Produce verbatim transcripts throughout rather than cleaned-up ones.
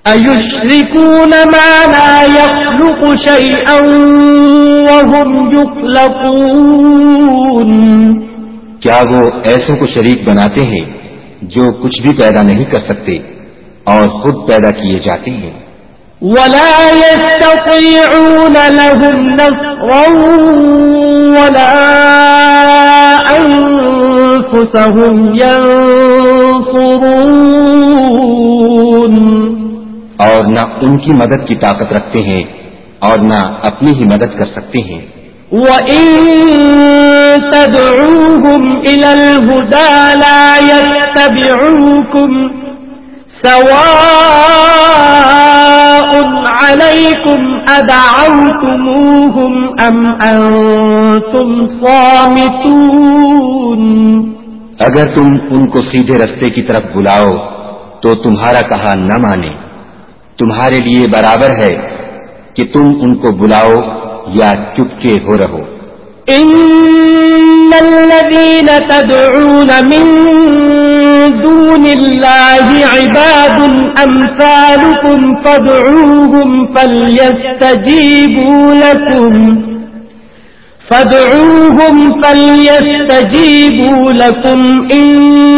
أَيُشْرِكُونَ مَا لَا يَخْلُقُ شَيْئًا وَهُمْ يُخْلَقُونَ کیا وہ ایسوں کو شریک بناتے ہیں جو کچھ بھی پیدا نہیں کر سکتے اور خود پیدا کیے جاتے ہیں؟ وَلَا يَسْتَطِيعُونَ لَهُمْ نَصْرًا وَلَا أَنفُسَهُمْ يَنصُرُونَ اور نہ ان کی مدد کی طاقت رکھتے ہیں اور نہ اپنی ہی مدد کر سکتے ہیں۔ وَإِن تَدْعُوهُمْ إِلَى الْهُدَى لَا يَتَّبِعُوكُمْ سَوَاءٌ عَلَيْكُمْ أَدَعَوْتُمُوهُمْ أَمْ أَنْتُمْ صَامِتُونَ اگر تم ان کو سیدھے رستے کی طرف بلاؤ تو تمہارا کہا نہ مانے، تمہارے لیے برابر ہے کہ تم ان کو بلاؤ یا چپکے ہو رہو۔ ان الذين تدعون من دون الله عباد امثالكم فادعوهم فليستجيبوا لكم فادعوهم فليستجيبوا لكم ان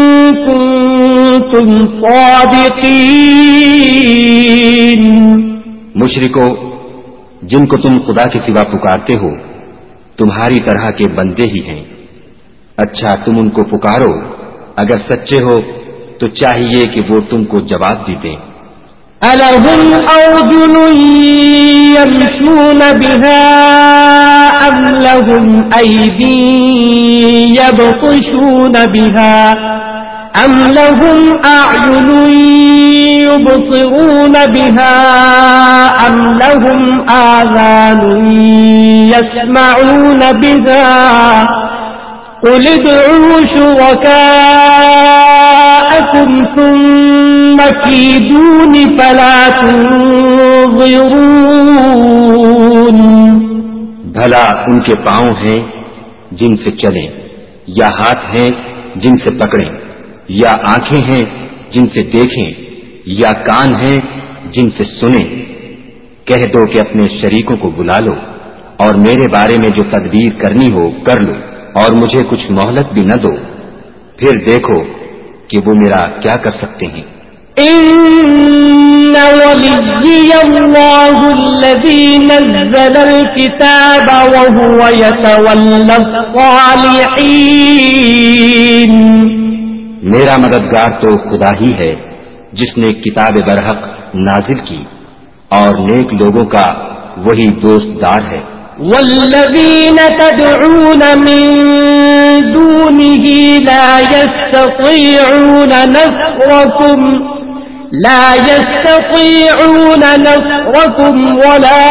كنتم صادقين۔ مشرکو، جن کو تم خدا کے سوا پکارتے ہو تمہاری طرح کے بندے ہی ہیں، اچھا تم ان کو پکارو، اگر سچے ہو تو چاہیے کہ وہ تم کو جواب دیتے۔ أَلَهُمْ أَرْجُلٌ يَمْشُونَ بِهَا أَمْ لَهُمْ أَيْدٍ يَبْطِشُونَ بِهَا أَمْ لَهُمْ أَعْيُنٌ يُبْصِرُونَ بِهَا أَمْ لَهُمْ آذَانٌ يَسْمَعُونَ بِهَا قُلِ ادْعُوا شُرَكَاءَكُمْ ثُمَّ كِيدُونِ فَلَا تُنظِرُونَ۔ بھلا ان کے پاؤں ہیں جن سے چلیں، یا ہاتھ ہیں جن سے پکڑیں، یا آنکھیں ہیں جن سے دیکھیں، یا کان ہیں جن سے سنیں؟ کہہ دو کہ اپنے شریکوں کو بلا لو اور میرے بارے میں جو تدبیر کرنی ہو کر لو، اور مجھے کچھ مہلت بھی نہ دو، پھر دیکھو کہ وہ میرا کیا کر سکتے ہیں۔ ان ولی اللہ الذی نزل الکتاب وهو يتولى الصالحین۔ میرا مددگار تو خدا ہی ہے جس نے کتاب برحق نازل کی اور نیک لوگوں کا وہی دوست دار ہے۔ والذین تدعون من دونه لا يستطيعون نصركم لا يستطيعون نصركم ولا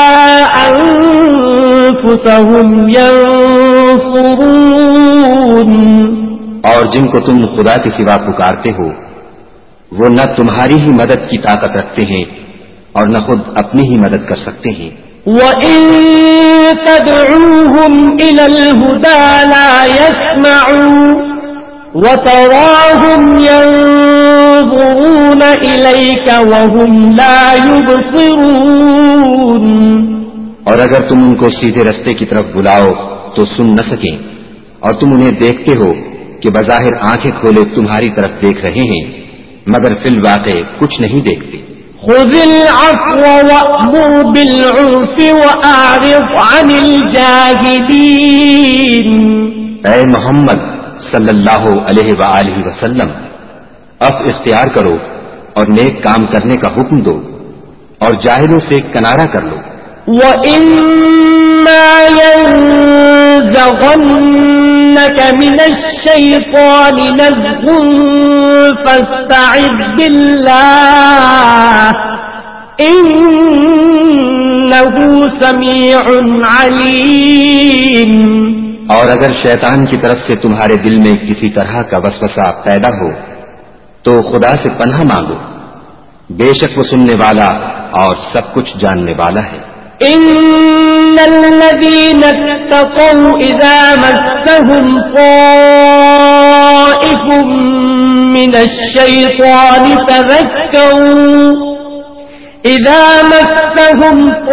أنفسهم ينصرون۔ اور جن کو تم خدا کے سوا پکارتے ہو وہ نہ تمہاری ہی مدد کی طاقت رکھتے ہیں اور نہ خود اپنی ہی مدد کر سکتے ہیں۔ وَإِن تَدْعُوهُمْ إِلَى الْهُدَى لَا يَسْمَعُوا وَتَرَاهُمْ يَنظُرُونَ إِلَيْكَ وَهُمْ لَا يُبْصِرُونَ۔ اور اگر تم ان کو سیدھے رستے کی طرف بلاؤ تو سن نہ سکیں، اور تم انہیں دیکھتے ہو کہ بظاہر آنکھیں کھولے تمہاری طرف دیکھ رہے ہیں مگر فی الواقع کچھ نہیں دیکھتے۔ خذ العفو وأمر بالعرف وأعرض عن الجاهلين۔ اے محمد صلی اللہ علیہ وآلہ وسلم، عفو اختیار کرو اور نیک کام کرنے کا حکم دو اور جاہلوں سے کنارہ کر لو۔ وَإِمَّا يَنزَغَنَّكَ مِنَ الشَّيْطَانِ نَزْغٌ فَاسْتَعِذْ بِاللَّهِ إِنَّهُ سَمِيعٌ عَلِيمٌ۔ اور اگر شیطان کی طرف سے تمہارے دل میں کسی طرح کا وسوسہ پیدا ہو تو خدا سے پناہ مانگو، بے شک وہ سننے والا اور سب کچھ جاننے والا ہے۔ إن الذين اتقوا إذا مسهم طائف من الشيطان تذكروا إذا مسهم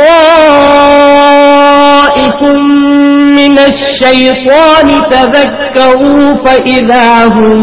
طائف من الشيطان تذكروا فإذا هم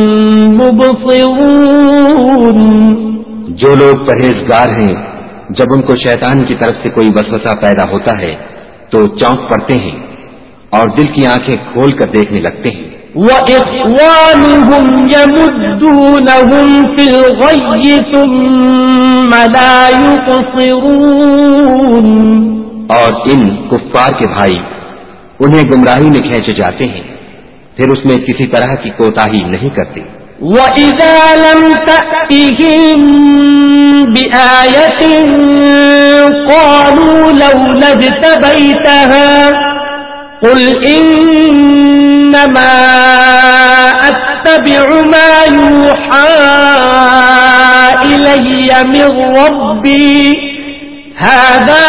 مبصرون. جو لوگ پرہیزگار ہیں جب ان کو شیطان کی طرف سے کوئی وسوسہ پیدا ہوتا ہے تو چونک پڑتے ہیں اور دل کی آنکھیں کھول کر دیکھنے لگتے ہیں. وَإِخْوَانُهُمْ يَمُدُّونَهُمْ فِي الْغَيِّ ثُمَّ لَا يُقْصِرُونَ. اور ان کفار کے بھائی انہیں گمراہی میں کھینچے جاتے ہیں پھر اس میں کسی طرح کی کوتاہی نہیں کرتے. وَإِذَا لَمْ تَأْتِهِمْ بِآيَةٍ قَالُوا لَوْلَا اجْتَبَيْتَهَا قُلْ إِنَّمَا أَتَّبِعُ مَا يُوحَى إِلَيَّ مِنْ رَبِّي هَذَا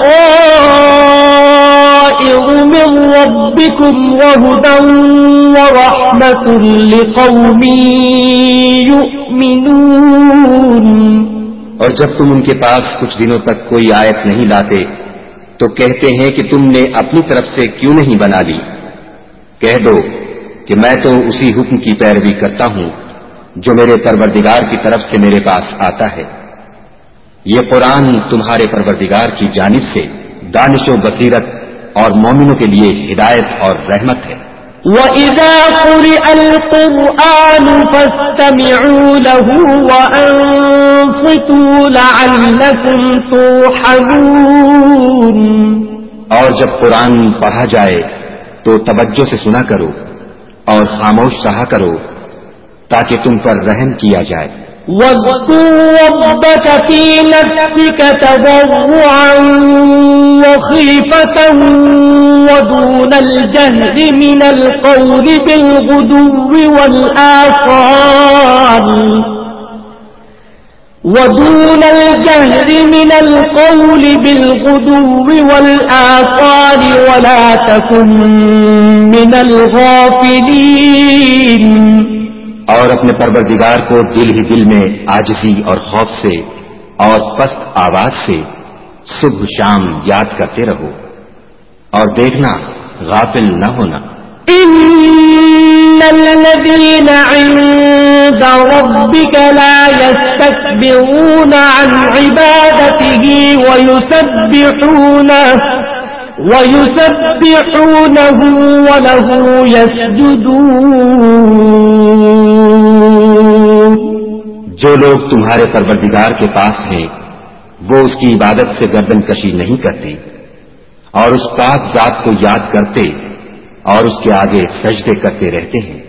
بَصَائِرُ مِنْ رَبِّكُمْ وَهُدًى وَرَحْمَةٌ لِقَوْمٍ يُؤْمِنُونَ. اور جب تم ان کے پاس کچھ دنوں تک کوئی آیت نہیں لاتے تو کہتے ہیں کہ تم نے اپنی طرف سے کیوں نہیں بنا لی. کہہ دو کہ میں تو اسی حکم کی پیروی کرتا ہوں جو میرے پروردگار کی طرف سے میرے پاس آتا ہے. یہ قرآن تمہارے پروردگار کی جانب سے دانش و بصیرت اور مومنوں کے لیے ہدایت اور رحمت ہے. وَإِذَا قُرِئَ الْقُرْآنُ فَاسْتَمِعُوا لَهُ وَأَنصِتُوا لَعَلَّكُمْ تُرْحَمُونَ. اور جب قرآن پڑھا جائے تو توجہ سے سنا کرو اور خاموش رہا کرو تاکہ تم پر رحم کیا جائے. وَاذْكُرْ رَبَّكَ فِي نَفْسِكَ تَضَرُّعًا وَخِيفَةً وَدُونَ الْجَهْرِ مِنَ الْقَوْلِ بِالْغُدُوِّ وَالْآصَالِ وَدُونَ الْجَهْرِ مِنَ الْقَوْلِ بِالْغُدُوِّ وَالْآصَالِ وَلَا تَكُن مِّنَ الْغَافِلِينَ. اور اپنے پروردگار کو دل ہی دل میں عاجزی اور خوف سے اور پست آواز سے صبح شام یاد کرتے رہو اور دیکھنا غافل نہ ہونا. إِنَّ الَّذِينَ عِندَ رَبِّكَ لَا يَسْتَكْبِرُونَ عَنْ عِبَادَتِهِ وَيُسَبِّحُونَهُ وَيُسَبِّحُونَهُ وَلَهُ يَسْجُدُونَ. جو لوگ تمہارے پروردگار کے پاس ہیں وہ اس کی عبادت سے گردن کشی نہیں کرتے اور اس پاک ذات کو یاد کرتے اور اس کے آگے سجدے کرتے رہتے ہیں.